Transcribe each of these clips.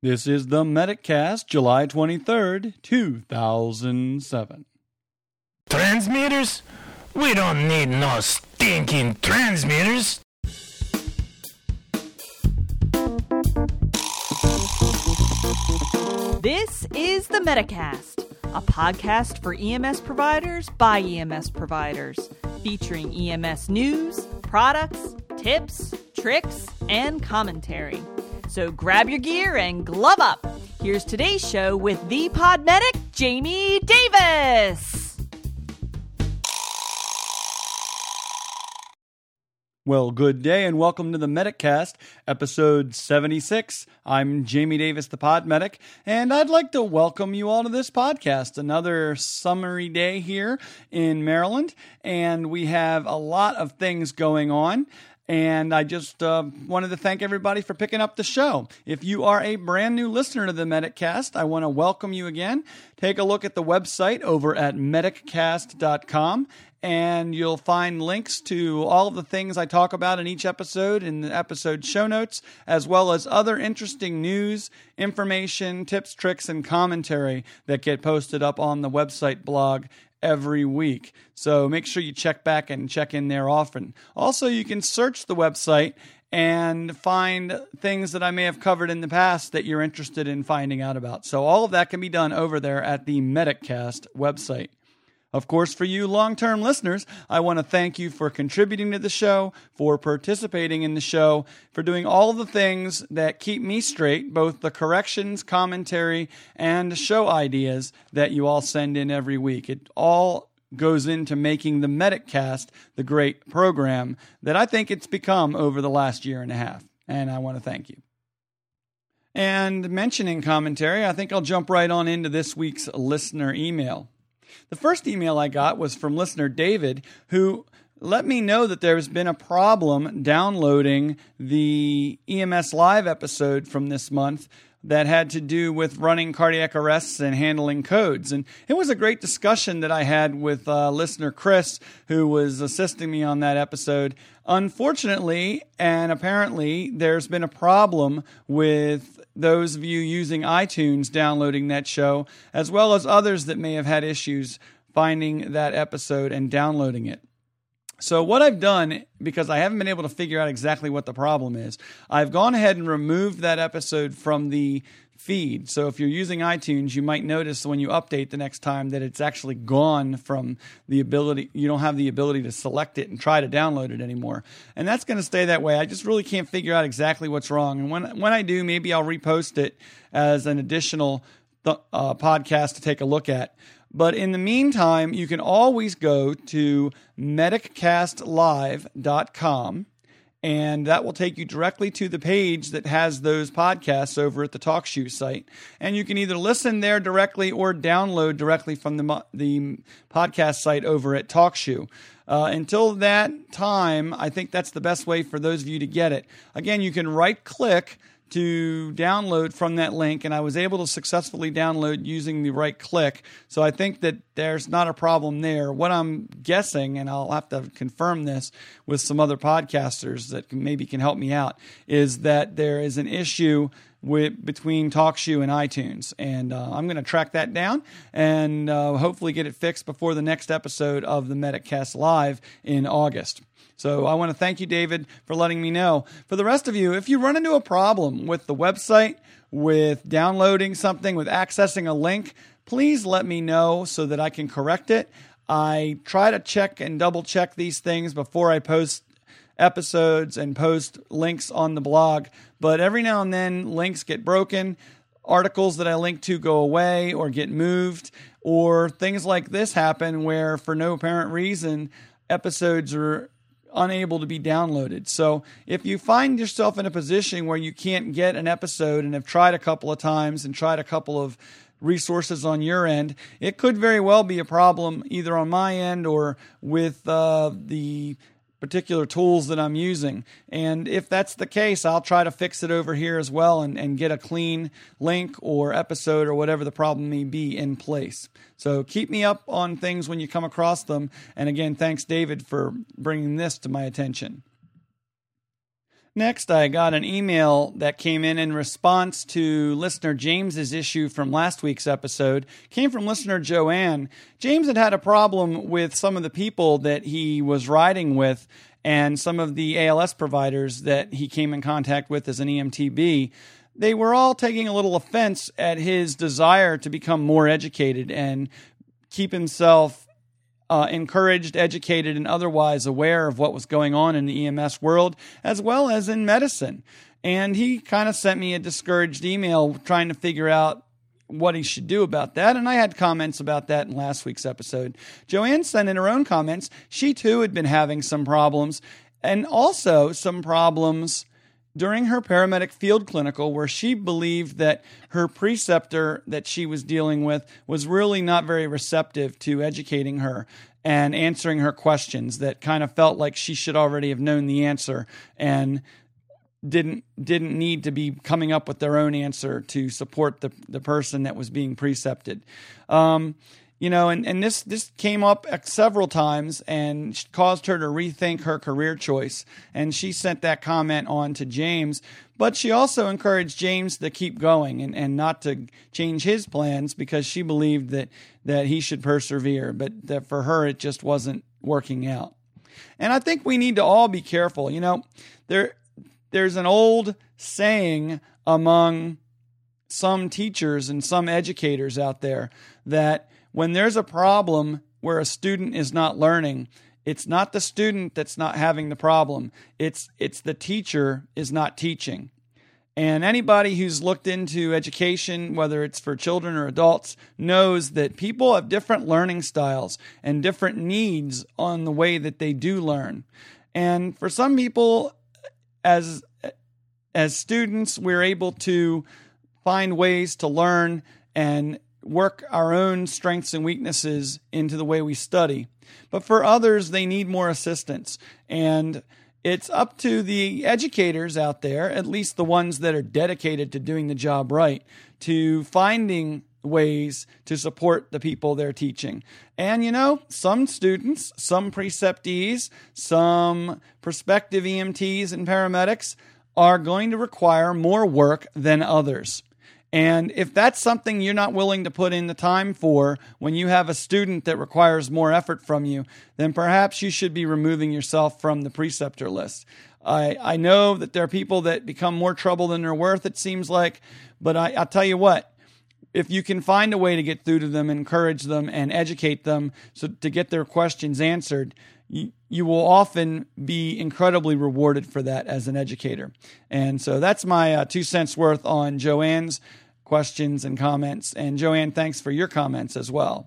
This is the Medicast, July 23rd, 2007. Transmitters? We don't need no stinking transmitters. This is the Medicast, a podcast for EMS providers by EMS providers, featuring EMS news, products, tips, tricks, and commentary. So grab your gear and glove up. Here's today's show with the pod medic, Jamie Davis. Well, good day and welcome to the Medicast, episode 76. I'm Jamie Davis, the pod medic, and I'd like to welcome you all to this podcast. Another summery day here in Maryland, and we have a lot of things going on. And I just wanted to thank everybody for picking up the show. If you are a brand new listener to the Medicast, I want to welcome you again. Take a look at the website over at mediccast.com, and you'll find links to all of the things I talk about in each episode in the episode show notes, as well as other interesting news, information, tips, tricks, and commentary that get posted up on the website blog every week. So make sure you check back and check in there often. Also, you can search the website and find things that I may have covered in the past that you're interested in finding out about. So all of that can be done over there at the Mediccast website. Of course, for you long-term listeners, I want to thank you for contributing to the show, for participating in the show, for doing all the things that keep me straight, both the corrections, commentary, and show ideas that you all send in every week. It all goes into making the Mediccast the great program that I think it's become over the last year and a half. And I want to thank you. And mentioning commentary, I think I'll jump right on into this week's listener email. The first email I got was from listener David, who let me know that there's been a problem downloading the EMS Live episode from this month that had to do with running cardiac arrests and handling codes. And it was a great discussion that I had with listener Chris, who was assisting me on that episode. Unfortunately, and apparently, there's been a problem with those of you using iTunes downloading that show, as well as others that may have had issues finding that episode and downloading it. So what I've done, because I haven't been able to figure out exactly what the problem is, I've gone ahead and removed that episode from the feed. So if you're using iTunes, you might notice when you update the next time that it's actually gone from the ability, you don't have the ability to select it and try to download it anymore. And that's going to stay that way. I just really can't figure out exactly what's wrong. And when I do, maybe I'll repost it as an additional podcast to take a look at. But in the meantime, you can always go to mediccastlive.com, and that will take you directly to the page that has those podcasts over at the TalkShoe site. And you can either listen there directly or download directly from the podcast site over at TalkShoe. Until that time, I think that's the best way for those of you to get it. Again, you can right-click to download from that link, and I was able to successfully download using the right click. So I think that there's not a problem there. What I'm guessing, and I'll have to confirm this with some other podcasters that maybe can help me out, is that there is an issue between TalkShoe and iTunes. And I'm going to track that down and hopefully get it fixed before the next episode of the Medicast Live in August. So I want to thank you, David, for letting me know. For the rest of you, if you run into a problem with the website, with downloading something, with accessing a link, please let me know so that I can correct it. I try to check and double check these things before I post episodes and post links on the blog. But every now and then, links get broken, articles that I link to go away or get moved, or things like this happen where, for no apparent reason, episodes are unable to be downloaded. So if you find yourself in a position where you can't get an episode and have tried a couple of times and tried a couple of resources on your end, it could very well be a problem either on my end or with the particular tools that I'm using. And if that's the case, I'll try to fix it over here as well and get a clean link or episode or whatever the problem may be in place. So keep me up on things when you come across them. And again, thanks, David, for bringing this to my attention. Next, I got an email that came in response to listener James's issue from last week's episode. Came from listener Joanne. James had a problem with some of the people that he was riding with and some of the ALS providers that he came in contact with as an EMTB. They were all taking a little offense at his desire to become more educated and keep himself encouraged, educated, and otherwise aware of what was going on in the EMS world, as well as in medicine. And he kind of sent me a discouraged email trying to figure out what he should do about that, and I had comments about that in last week's episode. Joanne sent in her own comments. She, too, had been having some problems, and also some problems during her paramedic field clinical where she believed that her preceptor that she was dealing with was really not very receptive to educating her and answering her questions, that kind of felt like she should already have known the answer and didn't need to be coming up with their own answer to support the person that was being precepted. And this came up several times and caused her to rethink her career choice. And she sent that comment on to James. But she also encouraged James to keep going and not to change his plans because she believed that he should persevere. But that for her, it just wasn't working out. And I think we need to all be careful. There's an old saying among some teachers and some educators out there that when there's a problem where a student is not learning, it's not the student that's not having the problem. It's the teacher is not teaching. And anybody who's looked into education, whether it's for children or adults, knows that people have different learning styles and different needs on the way that they do learn. And for some people, as students, we're able to find ways to learn and work our own strengths and weaknesses into the way we study. But for others, they need more assistance. And it's up to the educators out there, at least the ones that are dedicated to doing the job right, to finding ways to support the people they're teaching. And, some students, some preceptees, some prospective EMTs and paramedics are going to require more work than others. And if that's something you're not willing to put in the time for when you have a student that requires more effort from you, then perhaps you should be removing yourself from the preceptor list. I know that there are people that become more trouble than they're worth, it seems like, but I'll tell you what, if you can find a way to get through to them, encourage them, and educate them so to get their questions answered, you will often be incredibly rewarded for that as an educator. And so that's my 2 cents worth on Joanne's questions and comments. And Joanne, thanks for your comments as well.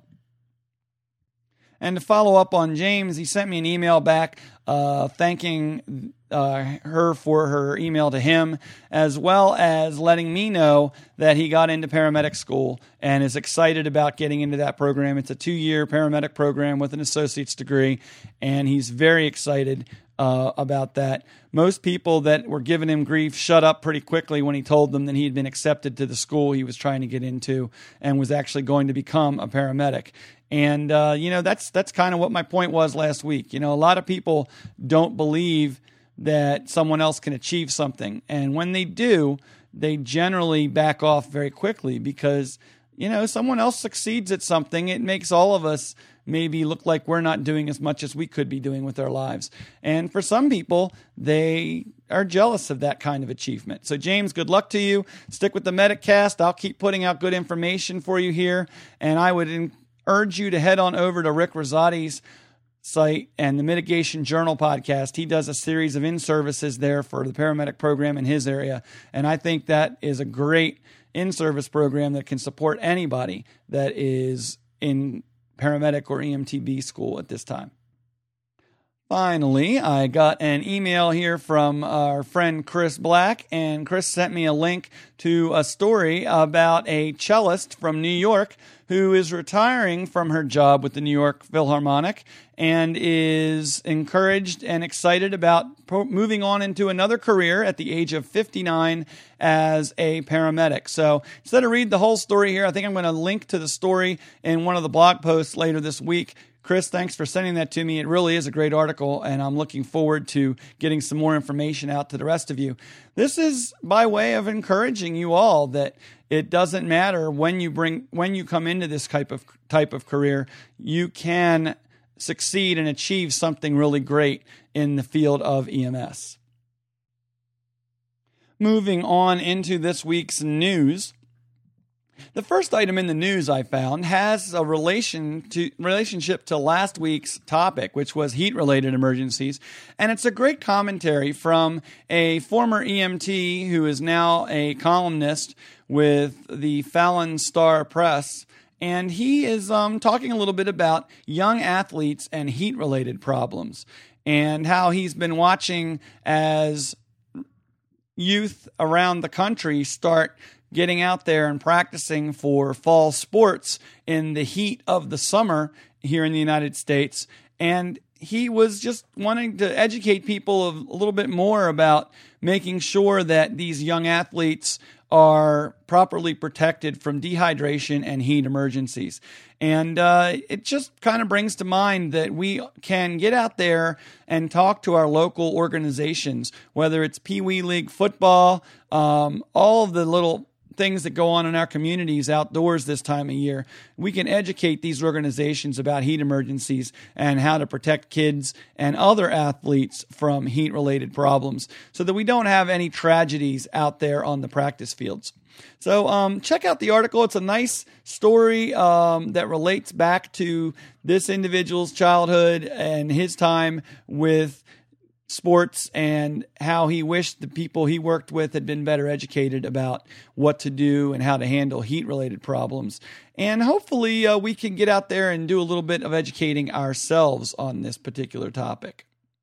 And to follow up on James, he sent me an email back thanking her for her email to him, as well as letting me know that he got into paramedic school and is excited about getting into that program. It's a 2-year paramedic program with an associate's degree, and he's very excited about that. Most people that were giving him grief shut up pretty quickly when he told them that he had been accepted to the school he was trying to get into and was actually going to become a paramedic. And, that's kind of what my point was last week. A lot of people don't believe that someone else can achieve something. And when they do, they generally back off very quickly because, someone else succeeds at something. It makes all of us maybe look like we're not doing as much as we could be doing with our lives. And for some people, they are jealous of that kind of achievement. So James, good luck to you. Stick with the MedicCast. I'll keep putting out good information for you here. And I would urge you to head on over to Rick Rosati's site and the Mitigation Journal podcast. He does a series of in-services there for the paramedic program in his area. And I think that is a great in-service program that can support anybody that is in paramedic or EMTB school at this time. Finally, I got an email here from our friend Chris Black, and Chris sent me a link to a story about a cellist from New York who is retiring from her job with the New York Philharmonic and is encouraged and excited about moving on into another career at the age of 59 as a paramedic. So instead of read the whole story here, I think I'm going to link to the story in one of the blog posts later this week. Chris, thanks for sending that to me. It really is a great article, and I'm looking forward to getting some more information out to the rest of you. This is by way of encouraging you all that it doesn't matter when you come into this type of career, you can succeed and achieve something really great in the field of EMS. Moving on into this week's news. The first item in the news I found has a relationship to last week's topic, which was heat-related emergencies, and it's a great commentary from a former EMT who is now a columnist with the Fallon Star Press, and he is talking a little bit about young athletes and heat-related problems, and how he's been watching as youth around the country start getting out there and practicing for fall sports in the heat of the summer here in the United States. And he was just wanting to educate people a little bit more about making sure that these young athletes are properly protected from dehydration and heat emergencies. And it just kind of brings to mind that we can get out there and talk to our local organizations, whether it's Pee Wee League football, all of the little things that go on in our communities outdoors this time of year. We can educate these organizations about heat emergencies and how to protect kids and other athletes from heat-related problems so that we don't have any tragedies out there on the practice fields. So check out the article. It's a nice story that relates back to this individual's childhood and his time with sports and how he wished the people he worked with had been better educated about what to do and how to handle heat-related problems. And hopefully we can get out there and do a little bit of educating ourselves on this particular topic.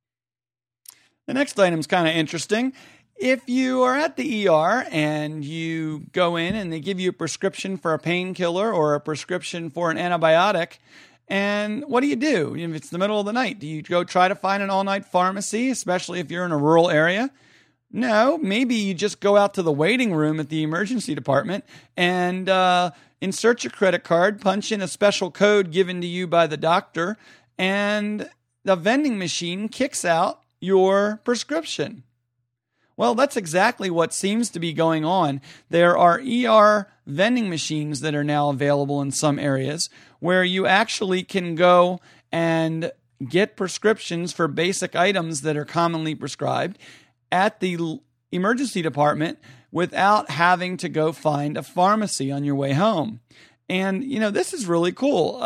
The next item is kind of interesting. If you are at the ER and you go in and they give you a prescription for a painkiller or a prescription for an antibiotic, and what do? If it's the middle of the night, do you go try to find an all-night pharmacy, especially if you're in a rural area? No, maybe you just go out to the waiting room at the emergency department and insert your credit card, punch in a special code given to you by the doctor, and the vending machine kicks out your prescription. Well, that's exactly what seems to be going on. There are ER vending machines that are now available in some areas where you actually can go and get prescriptions for basic items that are commonly prescribed at the emergency department without having to go find a pharmacy on your way home. And, this is really cool.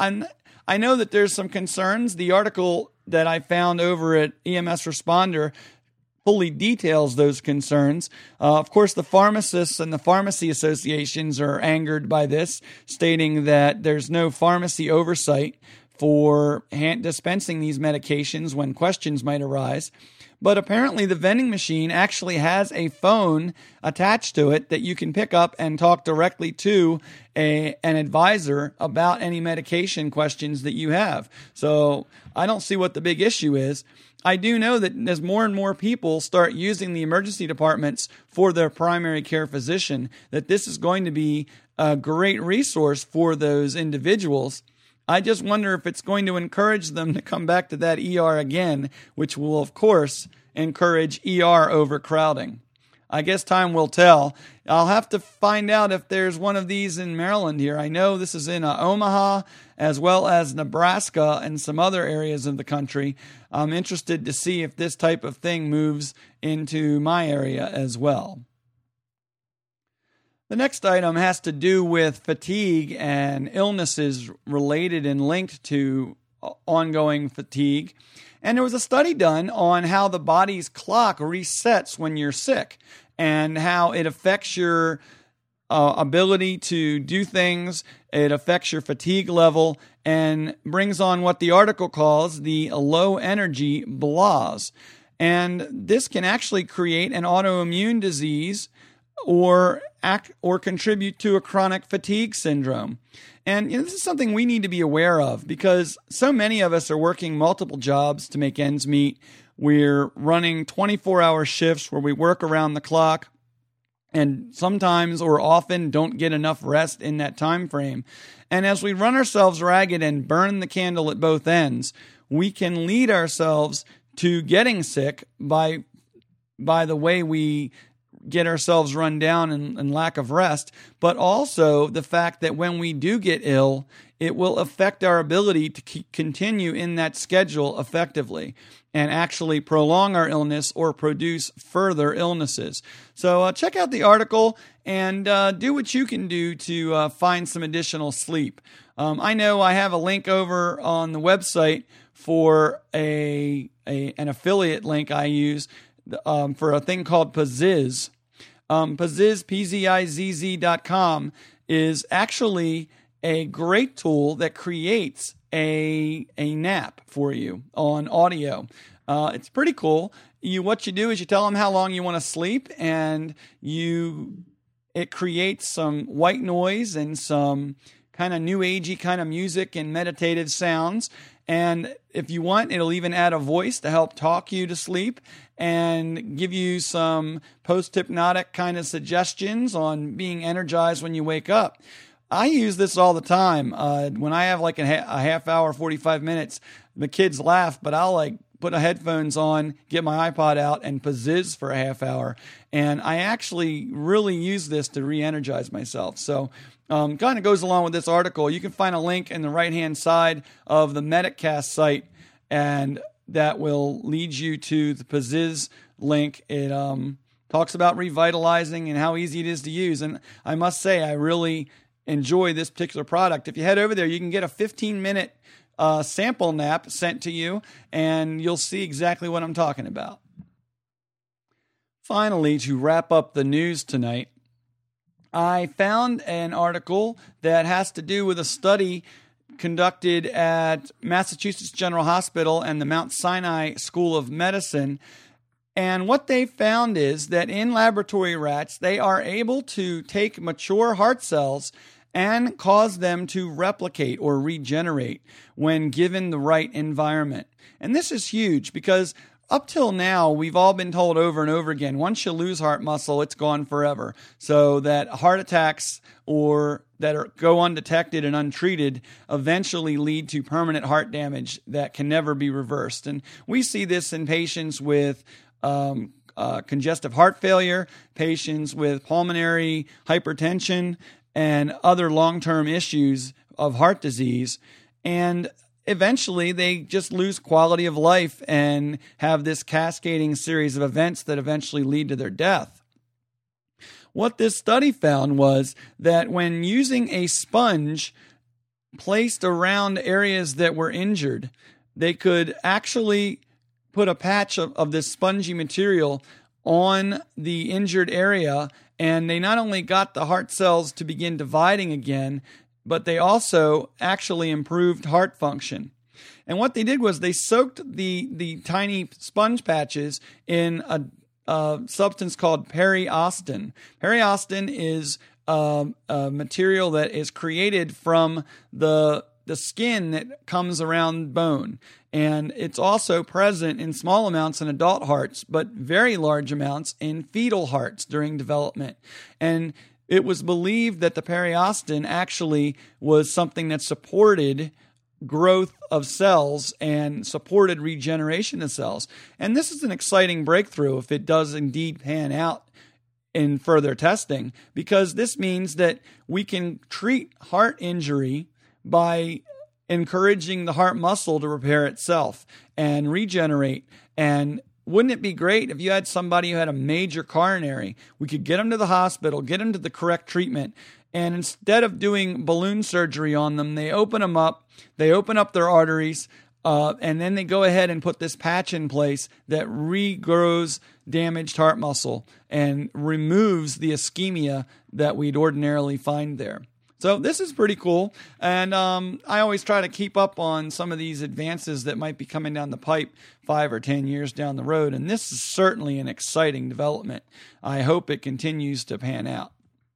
I know that there's some concerns. The article that I found over at EMS Responder fully details those concerns. Of course, the pharmacists and the pharmacy associations are angered by this, stating that there's no pharmacy oversight for dispensing these medications when questions might arise. But apparently the vending machine actually has a phone attached to it that you can pick up and talk directly to an advisor about any medication questions that you have. So I don't see what the big issue is. I do know that as more and more people start using the emergency departments for their primary care physician, that this is going to be a great resource for those individuals. I just wonder if it's going to encourage them to come back to that ER again, which will, of course, encourage ER overcrowding. I guess time will tell. I'll have to find out if there's one of these in Maryland here. I know this is in Omaha as well as Nebraska and some other areas of the country. I'm interested to see if this type of thing moves into my area as well. The next item has to do with fatigue and illnesses related and linked to ongoing fatigue. And there was a study done on how the body's clock resets when you're sick and how it affects your ability to do things. It affects your fatigue level and brings on what the article calls the low energy blahs. And this can actually create an autoimmune disease or contribute to a chronic fatigue syndrome. And this is something we need to be aware of because so many of us are working multiple jobs to make ends meet. We're running 24-hour shifts where we work around the clock. and sometimes or often don't get enough rest in that time frame. And as we run ourselves ragged and burn the candle at both ends, we can lead ourselves to getting sick by the way we get ourselves run down and lack of rest, but also the fact that when we do get ill, it will affect our ability to continue in that schedule effectively and actually prolong our illness or produce further illnesses. So check out the article and do what you can do to find some additional sleep. I know I have a link over on the website for an affiliate link I use for a thing called Pazizz. Pazizz, PZIZZ.com, is actually a great tool that creates a nap for you on audio. It's pretty cool. What you do is you tell them how long you want to sleep, and it creates some white noise and some kind of new agey kind of music and meditative sounds. And if you want, it'll even add a voice to help talk you to sleep and give you some post-hypnotic kind of suggestions on being energized when you wake up. I use this all the time. When I have like a half hour, 45 minutes, the kids laugh, but I'll put the headphones on, get my iPod out, and pazizz for a half hour. And I actually really use this to re-energize myself. So kind of goes along with this article. You can find a link in the right-hand side of the Medicast site, and that will lead you to the Pazizz link. It talks about revitalizing and how easy it is to use. And I must say, I really enjoy this particular product. If you head over there, you can get a 15-minute sample nap sent to you, and you'll see exactly what I'm talking about. Finally, to wrap up the news tonight, I found an article that has to do with a study conducted at Massachusetts General Hospital and the Mount Sinai School of Medicine. And what they found is that in laboratory rats, they are able to take mature heart cells and cause them to replicate or regenerate when given the right environment. And this is huge because up till now, we've all been told over and over again, once you lose heart muscle, it's gone forever. So that heart attacks or that go undetected and untreated eventually lead to permanent heart damage that can never be reversed. And we see this in patients with congestive heart failure, patients with pulmonary hypertension, and other long-term issues of heart disease. And eventually, they just lose quality of life and have this cascading series of events that eventually lead to their death. What this study found was that when using a sponge placed around areas that were injured, they could actually put a patch of this spongy material on the injured area, and they not only got the heart cells to begin dividing again, but they also actually improved heart function. And what they did was they soaked the tiny sponge patches in a substance called periostin. Periostin is a material that is created from the skin that comes around bone. And it's also present in small amounts in adult hearts, but very large amounts in fetal hearts during development. And it was believed that the periostin actually was something that supported growth of cells and supported regeneration of cells. And this is an exciting breakthrough if it does indeed pan out in further testing, because this means that we can treat heart injury by encouraging the heart muscle to repair itself and regenerate. And wouldn't it be great if you had somebody who had a major coronary? We could get them to the hospital, get them to the correct treatment, and instead of doing balloon surgery on them, they open them up, they open up their arteries, and then they go ahead and put this patch in place that regrows damaged heart muscle and removes the ischemia that we'd ordinarily find there. So this is pretty cool, and I always try to keep up on some of these advances that might be coming down the pipe 5 or 10 years down the road, and this is certainly an exciting development. I hope it continues to pan out.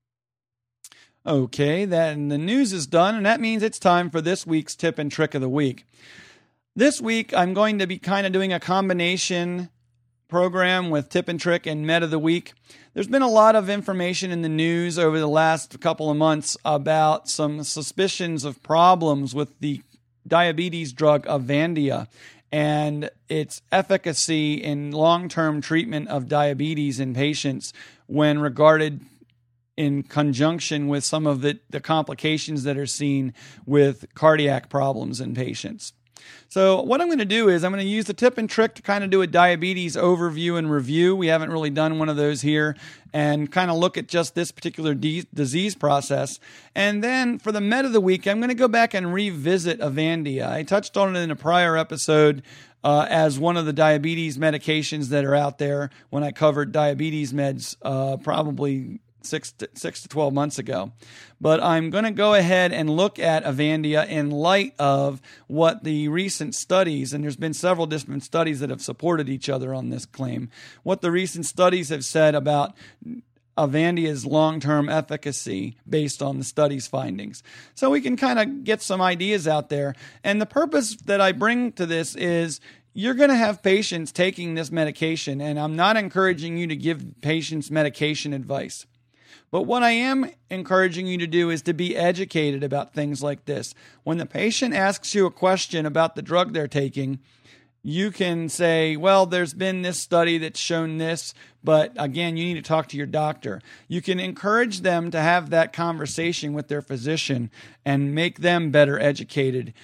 Okay, then the news is done, and that means it's time for this week's tip and trick of the week. This week, I'm going to be kind of doing a combination program with Tip and Trick and Med of the Week. There's been a lot of information in the news over the last couple of months about some suspicions of problems with the diabetes drug Avandia and its efficacy in long-term treatment of diabetes in patients when regarded in conjunction with some of the complications that are seen with cardiac problems in patients. So what I'm going to do is I'm going to use the Tip and Trick to kind of do a diabetes overview and review. We haven't really done one of those here, and kind of look at just this particular disease process. And then for the Med of the Week, I'm going to go back and revisit Avandia. I touched on it in a prior episode as one of the diabetes medications that are out there when I covered diabetes meds probably 6 to 12 months ago. But I'm going to go ahead and look at Avandia in light of what the recent studies, and there's been several different studies that have supported each other on this claim, what the recent studies have said about Avandia's long-term efficacy based on the study's findings. So we can kind of get some ideas out there. And the purpose that I bring to this is you're going to have patients taking this medication, and I'm not encouraging you to give patients medication advice. But what I am encouraging you to do is to be educated about things like this. When the patient asks you a question about the drug they're taking, you can say, well, there's been this study that's shown this, but again, you need to talk to your doctor. You can encourage them to have that conversation with their physician and make them better educated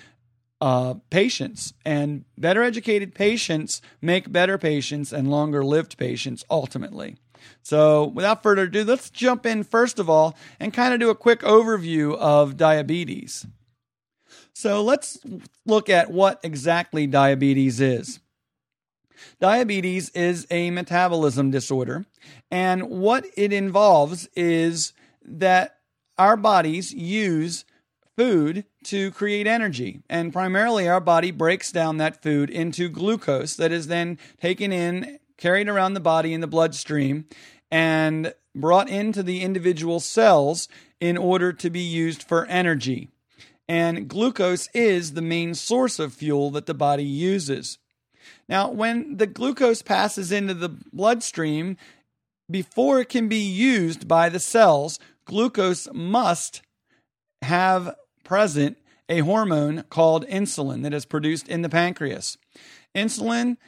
patients. And better educated patients make better patients and longer lived patients ultimately. So without further ado, let's jump in first of all and kind of do a quick overview of diabetes. So let's look at what exactly diabetes is. Diabetes is a metabolism disorder, and what it involves is that our bodies use food to create energy, and primarily our body breaks down that food into glucose that is then taken in, carried around the body in the bloodstream, and brought into the individual cells in order to be used for energy. And glucose is the main source of fuel that the body uses. Now, when the glucose passes into the bloodstream, before it can be used by the cells, glucose must have present a hormone called insulin that is produced in the pancreas. Insulin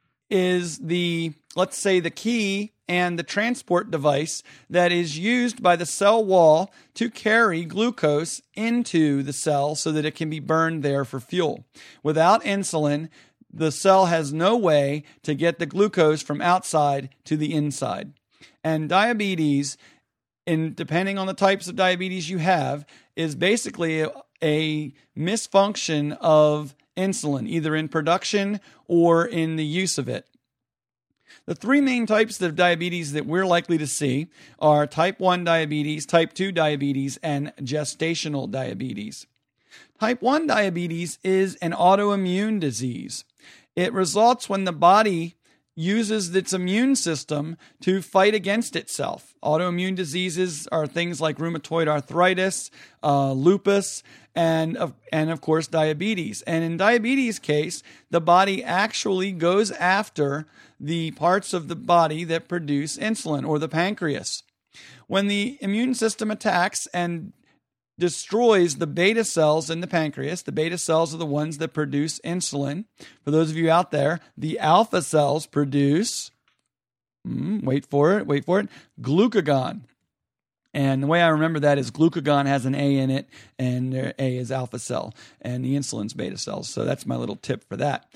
is let's say the key and the transport device that is used by the cell wall to carry glucose into the cell so that it can be burned there for fuel. Without insulin, the cell has no way to get the glucose from outside to the inside. And diabetes, depending on the types of diabetes you have, is basically a misfunction of insulin, either in production or in the use of it. The three main types of diabetes that we're likely to see are type 1 diabetes, type 2 diabetes, and gestational diabetes. Type 1 diabetes is an autoimmune disease. It results when the body uses its immune system to fight against itself. Autoimmune diseases are things like rheumatoid arthritis, lupus, and of course diabetes. And in diabetes case, the body actually goes after the parts of the body that produce insulin, or the pancreas. When the immune system attacks and destroys the beta cells in the pancreas, the beta cells are the ones that produce insulin. For those of you out there, the alpha cells produce, wait for it, glucagon. And the way I remember that is glucagon has an A in it, and their A is alpha cell, and the insulin's beta cells. So that's my little tip for that.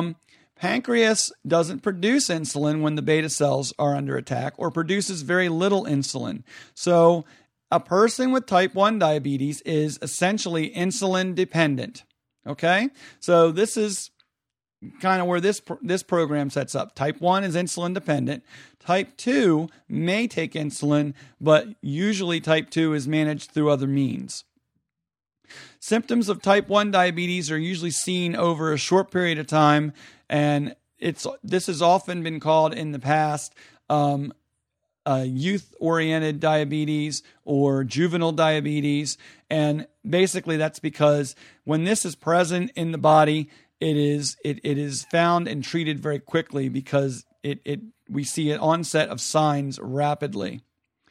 Pancreas doesn't produce insulin when the beta cells are under attack, or produces very little insulin. So a person with type 1 diabetes is essentially insulin dependent. Okay? So this is kind of where this program sets up. Type 1 is insulin dependent. Type 2 may take insulin, but usually type 2 is managed through other means. Symptoms of type 1 diabetes are usually seen over a short period of time, and this has often been called in the past youth-oriented diabetes or juvenile diabetes. And basically that's because when this is present in the body, it is found and treated very quickly because we see an onset of signs rapidly.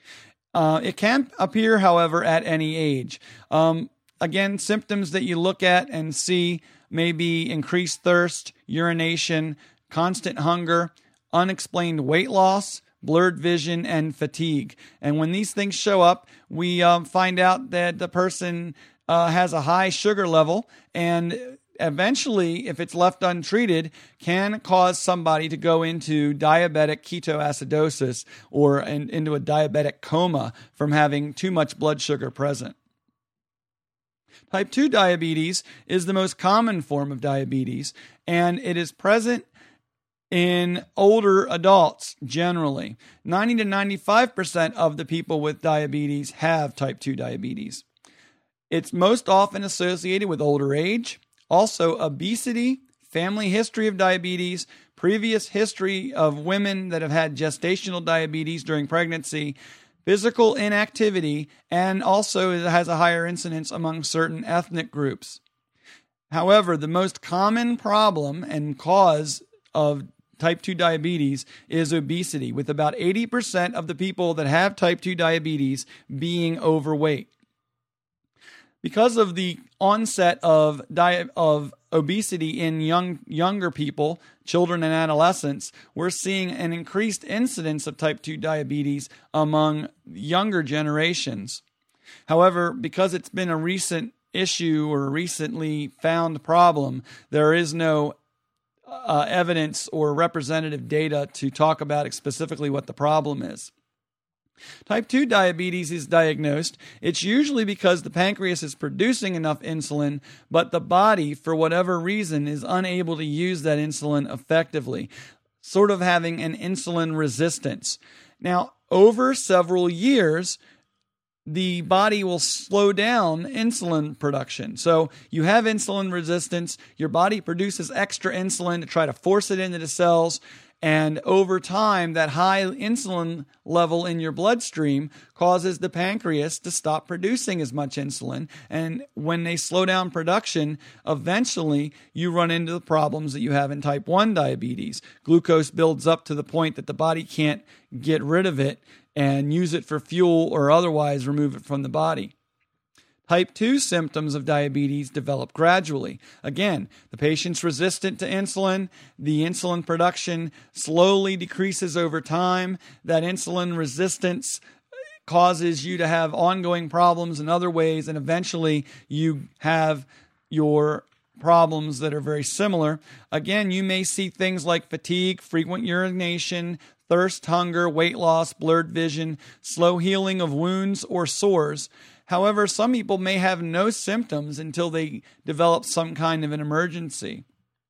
It can appear, however, at any age. Again, symptoms that you look at and see may be increased thirst, urination, constant hunger, unexplained weight loss, blurred vision, and fatigue. And when these things show up, we find out that the person has a high sugar level, and eventually, if it's left untreated, can cause somebody to go into diabetic ketoacidosis or into a diabetic coma from having too much blood sugar present. Type 2 diabetes is the most common form of diabetes, and it is present in older adults generally. 90 to 95% of the people with diabetes have type 2 diabetes. It's most often associated with older age, also obesity, family history of diabetes, previous history of women that have had gestational diabetes during pregnancy, physical inactivity, and also it has a higher incidence among certain ethnic groups. However, the most common problem and cause of type 2 diabetes is obesity, with about 80% of the people that have type 2 diabetes being overweight. Because of the onset of obesity in younger people, children and adolescents, we're seeing an increased incidence of type 2 diabetes among younger generations. However, because it's been a recent issue or a recently found problem, there is no evidence or representative data to talk about specifically what the problem is. Type 2 diabetes is diagnosed. It's usually because the pancreas is producing enough insulin, but the body, for whatever reason, is unable to use that insulin effectively, sort of having an insulin resistance. Now, over several years, the body will slow down insulin production. So you have insulin resistance, your body produces extra insulin to try to force it into the cells, and over time, that high insulin level in your bloodstream causes the pancreas to stop producing as much insulin. And when they slow down production, eventually you run into the problems that you have in type 1 diabetes. Glucose builds up to the point that the body can't get rid of it and use it for fuel or otherwise remove it from the body. Type 2 symptoms of diabetes develop gradually. Again, the patient's resistant to insulin. The insulin production slowly decreases over time. That insulin resistance causes you to have ongoing problems in other ways, and eventually you have your problems that are very similar. Again, you may see things like fatigue, frequent urination, thirst, hunger, weight loss, blurred vision, slow healing of wounds or sores. However, some people may have no symptoms until they develop some kind of an emergency.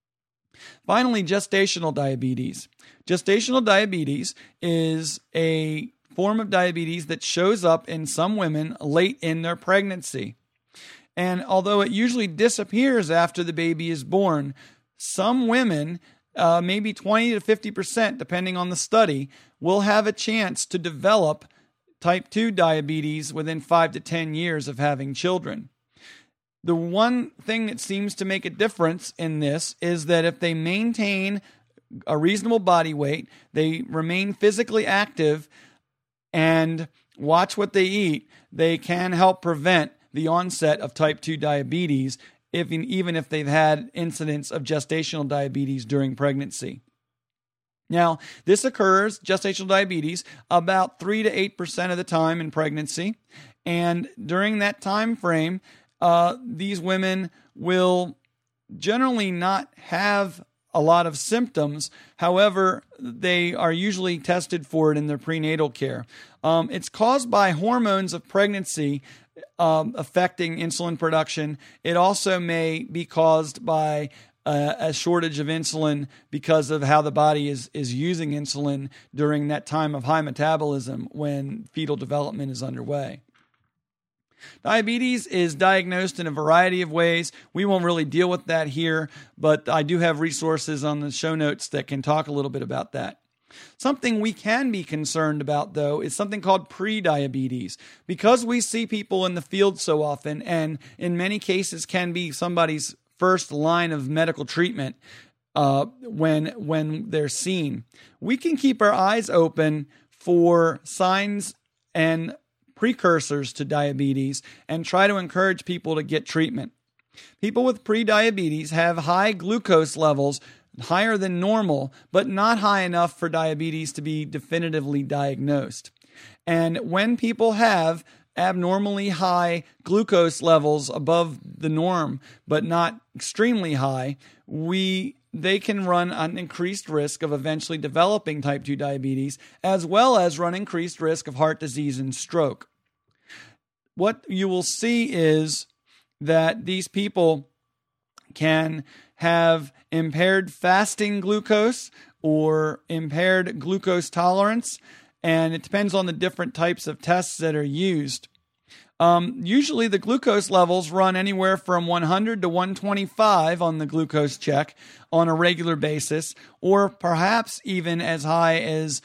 Finally, gestational diabetes. Gestational diabetes is a form of diabetes that shows up in some women late in their pregnancy. And although it usually disappears after the baby is born, some women, maybe 20 to 50%, depending on the study, will have a chance to develop type 2 diabetes within 5 to 10 years of having children. The one thing that seems to make a difference in this is that if they maintain a reasonable body weight, they remain physically active, and watch what they eat, they can help prevent the onset of type 2 diabetes, even if they've had incidents of gestational diabetes during pregnancy. Now, this occurs, gestational diabetes, about 3 to 8% of the time in pregnancy. And during that time frame, these women will generally not have a lot of symptoms. However, they are usually tested for it in their prenatal care. It's caused by hormones of pregnancy affecting insulin production. It also may be caused by a shortage of insulin because of how the body is using insulin during that time of high metabolism when fetal development is underway. Diabetes is diagnosed in a variety of ways. We won't really deal with that here, but I do have resources on the show notes that can talk a little bit about that. Something we can be concerned about, though, is something called prediabetes. Because we see people in the field so often, and in many cases can be somebody's first line of medical treatment, when they're seen. We can keep our eyes open for signs and precursors to diabetes and try to encourage people to get treatment. People with prediabetes have high glucose levels, higher than normal, but not high enough for diabetes to be definitively diagnosed. And when people have abnormally high glucose levels above the norm, but not extremely high, they can run an increased risk of eventually developing type 2 diabetes, as well as run increased risk of heart disease and stroke. What you will see is that these people can have impaired fasting glucose or impaired glucose tolerance, and it depends on the different types of tests that are used. Usually the glucose levels run anywhere from 100 to 125 on the glucose check on a regular basis, or perhaps even as high as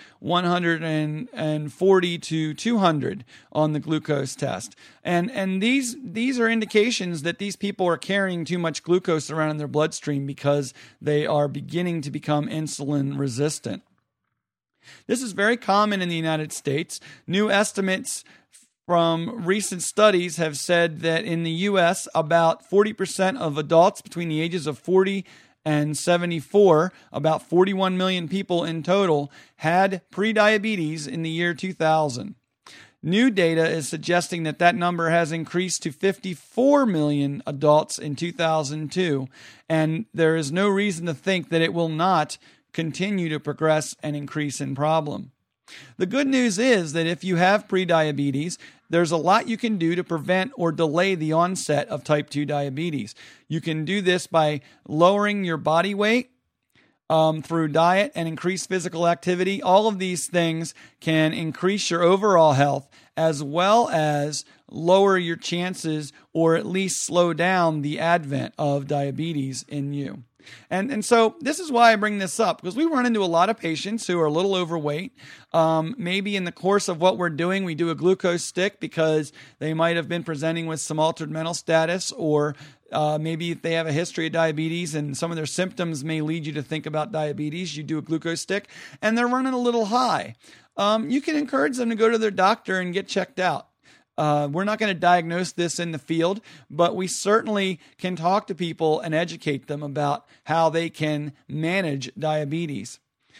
140 to 200 on the glucose test. And these are indications that these people are carrying too much glucose around in their bloodstream because they are beginning to become insulin resistant. This is very common in the United States. New estimates from recent studies have said that in the U.S., about 40% of adults between the ages of 40 and 74, about 41 million people in total, had prediabetes in the year 2000. New data is suggesting that number has increased to 54 million adults in 2002, and there is no reason to think that it will not continue to progress and increase in problem. The good news is that if you have prediabetes, there's a lot you can do to prevent or delay the onset of type 2 diabetes. You can do this by lowering your body weight through diet and increased physical activity. All of these things can increase your overall health as well as lower your chances or at least slow down the advent of diabetes in you. And so this is why I bring this up, because we run into a lot of patients who are a little overweight. Maybe in the course of what we're doing, we do a glucose stick because they might have been presenting with some altered mental status, or maybe if they have a history of diabetes and some of their symptoms may lead you to think about diabetes. You do a glucose stick and they're running a little high. You can encourage them to go to their doctor and get checked out. We're not going to diagnose this in the field, but we certainly can talk to people and educate them about how they can manage diabetes,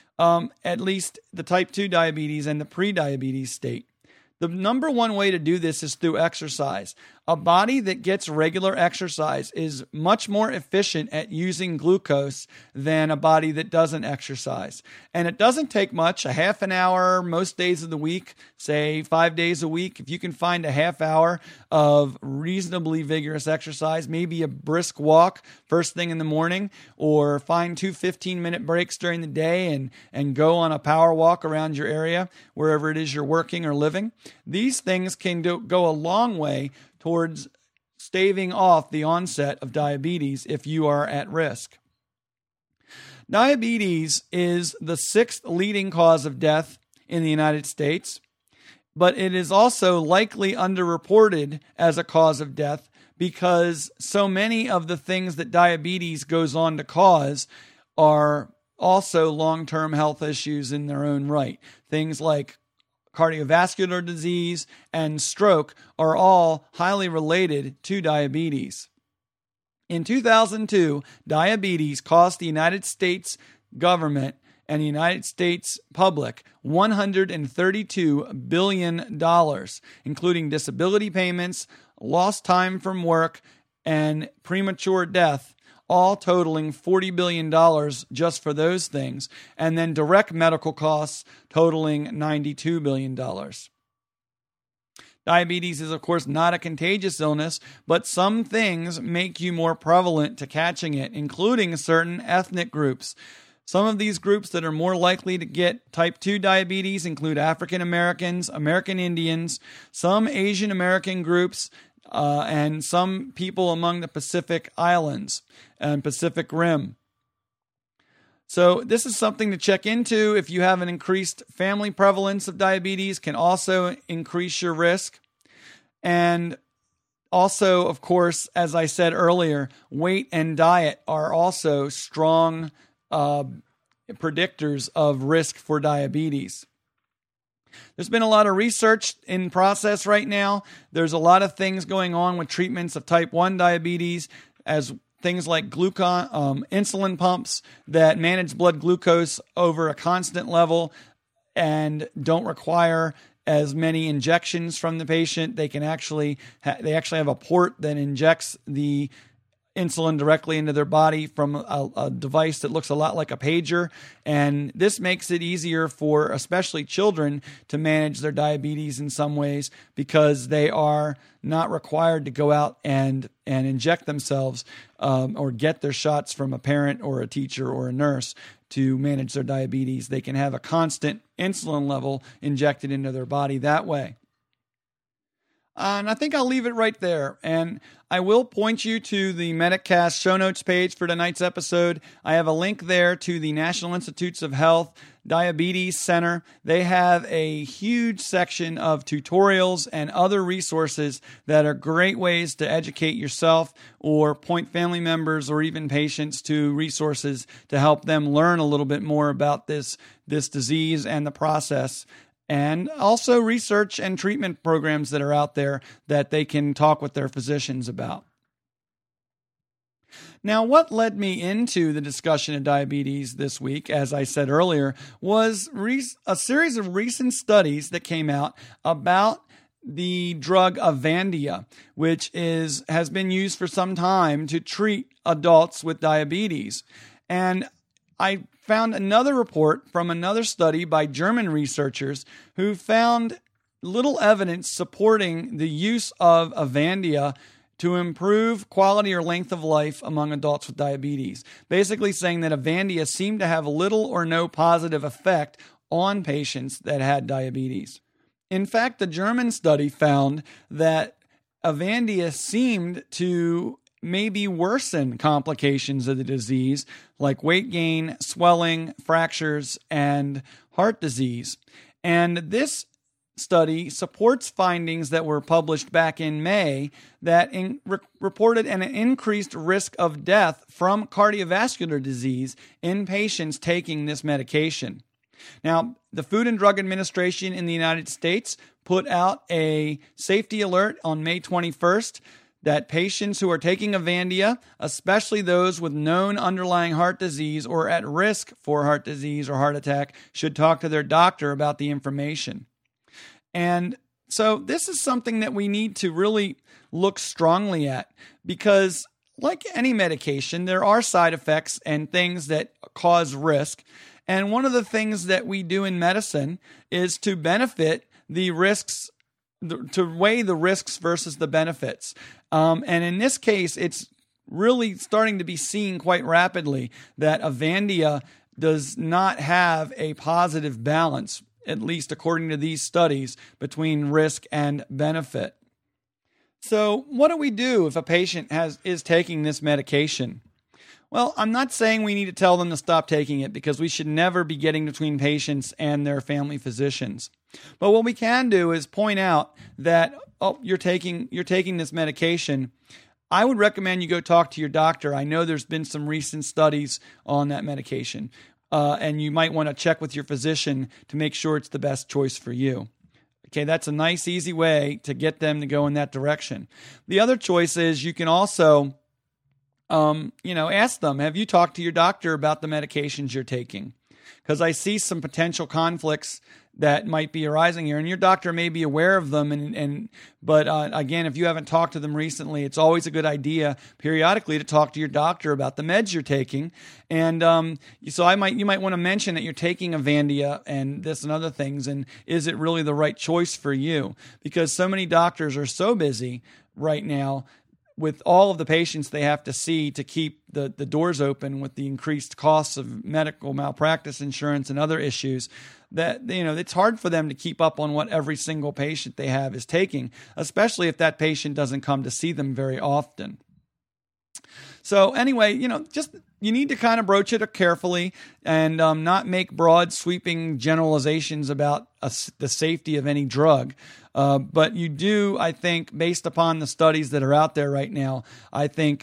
at least the type 2 diabetes and the prediabetes state. The number one way to do this is through exercise. A body that gets regular exercise is much more efficient at using glucose than a body that doesn't exercise. And it doesn't take much, a half an hour most days of the week, say 5 days a week. If you can find a half hour of reasonably vigorous exercise, maybe a brisk walk first thing in the morning, or find 2 15-minute breaks during the day and go on a power walk around your area, wherever it is you're working or living. These things can go a long way towards staving off the onset of diabetes if you are at risk. Diabetes is the 6th leading cause of death in the United States, but it is also likely underreported as a cause of death because so many of the things that diabetes goes on to cause are also long-term health issues in their own right. Things like cardiovascular disease and stroke are all highly related to diabetes. In 2002, diabetes cost the United States government and the United States public $132 billion, including disability payments, lost time from work, and premature death, all totaling $40 billion just for those things, and then direct medical costs totaling $92 billion. Diabetes is, of course, not a contagious illness, but some things make you more prevalent to catching it, including certain ethnic groups. Some of these groups that are more likely to get type 2 diabetes include African Americans, American Indians, some Asian American groups, and some people among the Pacific Islands and Pacific Rim. So this is something to check into. If you have an increased family prevalence of diabetes, can also increase your risk. And also, of course, as I said earlier, weight and diet are also strong predictors of risk for diabetes. There's been a lot of research in process right now. There's a lot of things going on with treatments of type 1 diabetes, as things like insulin pumps that manage blood glucose over a constant level and don't require as many injections from the patient. They can actually have a port that injects the insulin directly into their body from a device that looks a lot like a pager. And this makes it easier for especially children to manage their diabetes in some ways, because they are not required to go out and inject themselves or get their shots from a parent or a teacher or a nurse to manage their diabetes. They can have a constant insulin level injected into their body that way. And I think I'll leave it right there. And I will point you to the Medicast show notes page for tonight's episode. I have a link there to the National Institutes of Health Diabetes Center. They have a huge section of tutorials and other resources that are great ways to educate yourself or point family members or even patients to resources to help them learn a little bit more about this disease and the process. And also research and treatment programs that are out there that they can talk with their physicians about. Now, what led me into the discussion of diabetes this week, as I said earlier, was a series of recent studies that came out about the drug Avandia, which has been used for some time to treat adults with diabetes. And I found another report from another study by German researchers who found little evidence supporting the use of Avandia to improve quality or length of life among adults with diabetes. Basically saying that Avandia seemed to have little or no positive effect on patients that had diabetes. In fact, the German study found that Avandia seemed to maybe worsen complications of the disease like weight gain, swelling, fractures, and heart disease. And this study supports findings that were published back in May that reported an increased risk of death from cardiovascular disease in patients taking this medication. Now, the Food and Drug Administration in the United States put out a safety alert on May 21st that patients who are taking Avandia, especially those with known underlying heart disease or at risk for heart disease or heart attack, should talk to their doctor about the information. And so this is something that we need to really look strongly at, because like any medication, there are side effects and things that cause risk. And one of the things that we do in medicine is to benefit the risks, to weigh the risks versus the benefits. And in this case, it's really starting to be seen quite rapidly that Avandia does not have a positive balance, at least according to these studies, between risk and benefit. So what do we do if a patient is taking this medication? Well, I'm not saying we need to tell them to stop taking it, because we should never be getting between patients and their family physicians. But what we can do is point out that, you're taking this medication. I would recommend you go talk to your doctor. I know there's been some recent studies on that medication, and you might want to check with your physician to make sure it's the best choice for you. Okay, that's a nice, easy way to get them to go in that direction. The other choice is you can also ask them, have you talked to your doctor about the medications you're taking? Because I see some potential conflicts that might be arising here, and your doctor may be aware of them. But again, if you haven't talked to them recently, it's always a good idea periodically to talk to your doctor about the meds you're taking. And so you might want to mention that you're taking Avandia and this and other things, and is it really the right choice for you? Because so many doctors are so busy right now with all of the patients they have to see to keep the doors open with the increased costs of medical malpractice insurance and other issues, that it's hard for them to keep up on what every single patient they have is taking, especially if that patient doesn't come to see them very often. So anyway, you need to kind of broach it carefully and not make broad sweeping generalizations about the safety of any drug. But you do, I think, based upon the studies that are out there right now, I think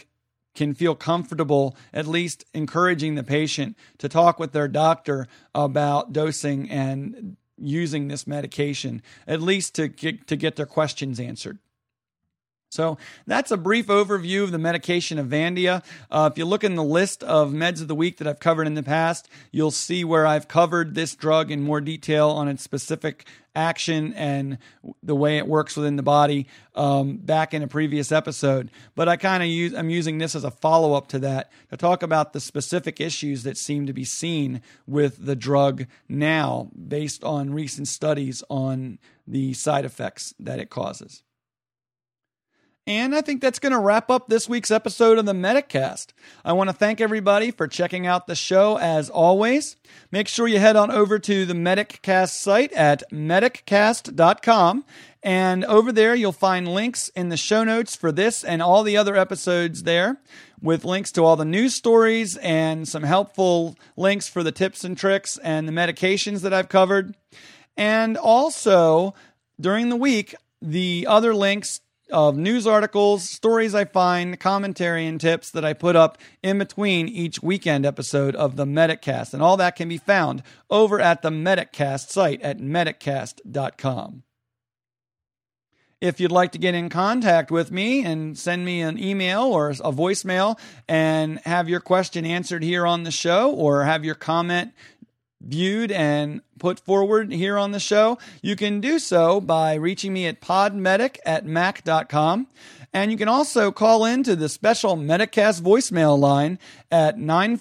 can feel comfortable at least encouraging the patient to talk with their doctor about dosing and using this medication, at least to get their questions answered. So that's a brief overview of the medication Avandia. If you look in the list of meds of the week that I've covered in the past, you'll see where I've covered this drug in more detail on its specific action and the way it works within the body back in a previous episode. But I'm using this as a follow-up to that to talk about the specific issues that seem to be seen with the drug now based on recent studies on the side effects that it causes. And I think that's going to wrap up this week's episode of the MedicCast. I want to thank everybody for checking out the show as always. Make sure you head on over to the MedicCast site at mediccast.com. And over there, you'll find links in the show notes for this and all the other episodes there, with links to all the news stories and some helpful links for the tips and tricks and the medications that I've covered. And also, during the week, the other links of news articles, stories I find, commentary, and tips that I put up in between each weekend episode of the MedicCast. And all that can be found over at the MedicCast site at mediccast.com. If you'd like to get in contact with me and send me an email or a voicemail and have your question answered here on the show, or have your comment viewed and put forward here on the show, you can do so by reaching me at podmedic@mac.com. And you can also call into the special MedicCast voicemail line at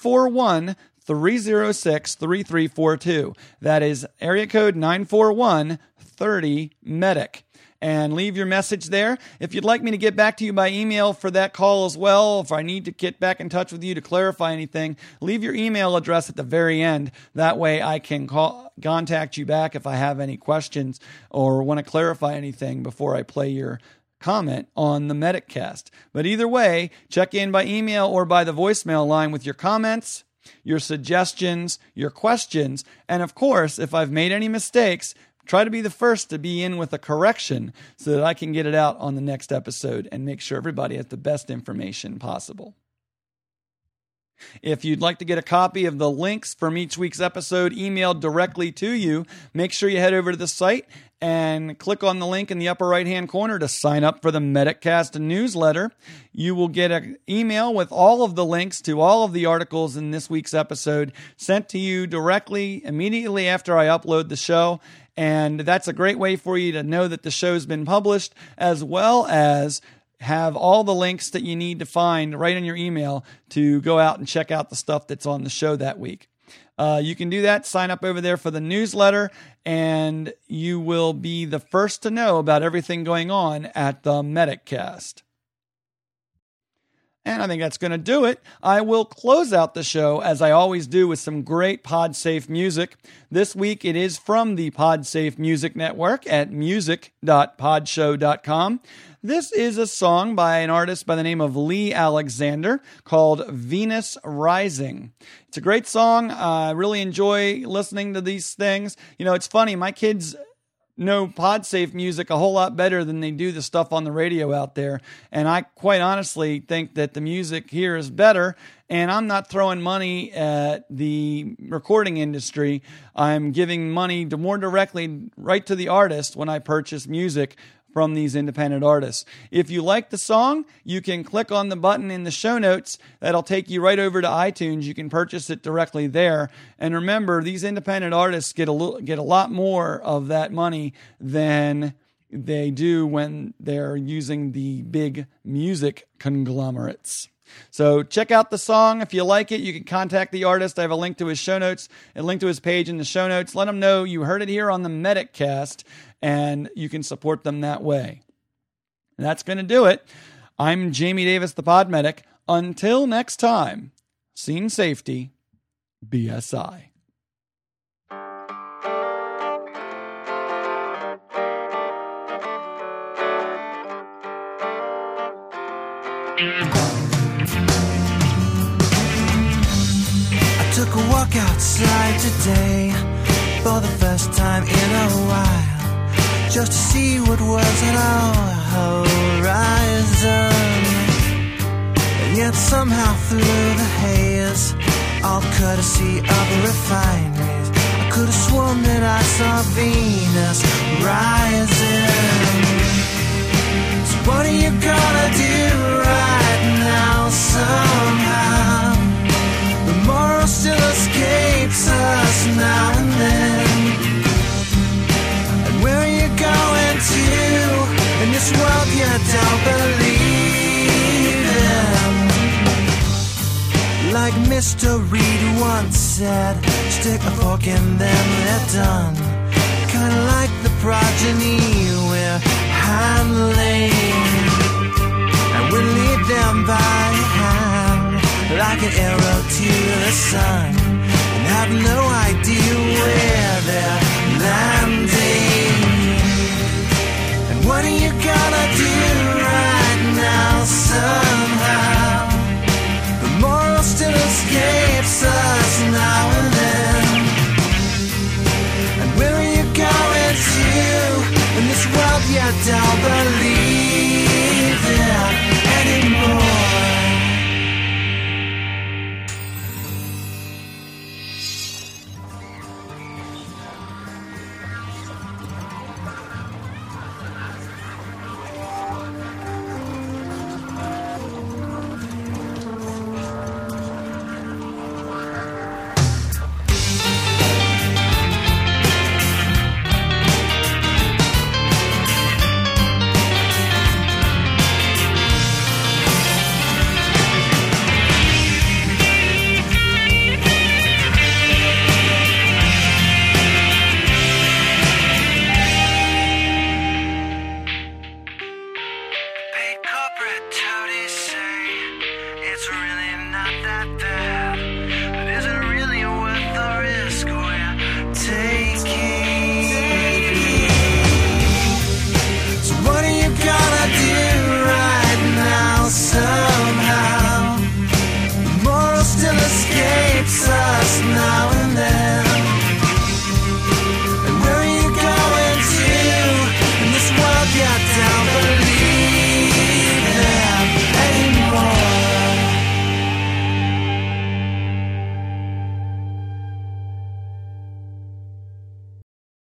941-306-3342. That is area code 941-30-MEDIC. And leave your message there. If you'd like me to get back to you by email for that call as well, if I need to get back in touch with you to clarify anything, leave your email address at the very end. That way I can contact you back if I have any questions or want to clarify anything before I play your comment on the MedicCast. But either way, check in by email or by the voicemail line with your comments, your suggestions, your questions, and of course, if I've made any mistakes, try to be the first to be in with a correction so that I can get it out on the next episode and make sure everybody has the best information possible. If you'd like to get a copy of the links from each week's episode emailed directly to you, make sure you head over to the site and click on the link in the upper right-hand corner to sign up for the MedicCast newsletter. You will get an email with all of the links to all of the articles in this week's episode sent to you directly immediately after I upload the show. And that's a great way for you to know that the show's been published, as well as have all the links that you need to find right in your email to go out and check out the stuff that's on the show that week. You can do that, sign up over there for the newsletter, and you will be the first to know about everything going on at the MedicCast. And I think that's going to do it. I will close out the show, as I always do, with some great PodSafe music. This week it is from the PodSafe Music Network at music.podshow.com. This is a song by an artist by the name of Lee Alexander called Venus Rising. It's a great song. I really enjoy listening to these things. You know, it's funny, my kids know PodSafe music a whole lot better than they do the stuff on the radio out there. And I quite honestly think that the music here is better. And I'm not throwing money at the recording industry. I'm giving money to more directly right to the artist when I purchase music from these independent artists. If you like the song, you can click on the button in the show notes. That'll take you right over to iTunes. You can purchase it directly there. And remember, these independent artists get a lot more of that money than they do when they're using the big music conglomerates. So check out the song. If you like it, you can contact the artist. I have a link to his show notes, a link to his page in the show notes. Let them know you heard it here on the MedicCast, and you can support them that way. And that's going to do it. I'm Jamie Davis, the Pod Medic. Until next time, scene safety, BSI. Took a walk outside today for the first time in a while, just to see what was on our horizon. And yet Somehow through the haze, all courtesy of the refineries, I could have sworn that I saw Venus rising. So what are you gonna do right now? Somehow the moral still escapes us now and then. And where are you going to in this world you don't believe in? Like Mr. Reed once said, stick a fork in them, they're done. Kinda like the progeny we're handling, and we lead them by hand like an arrow to the sun, and have no idea where they're landing. And what are you gonna do right now? Somehow the moral still escapes us now and then. And where are you going to in this world you don't believe in anymore? Corporate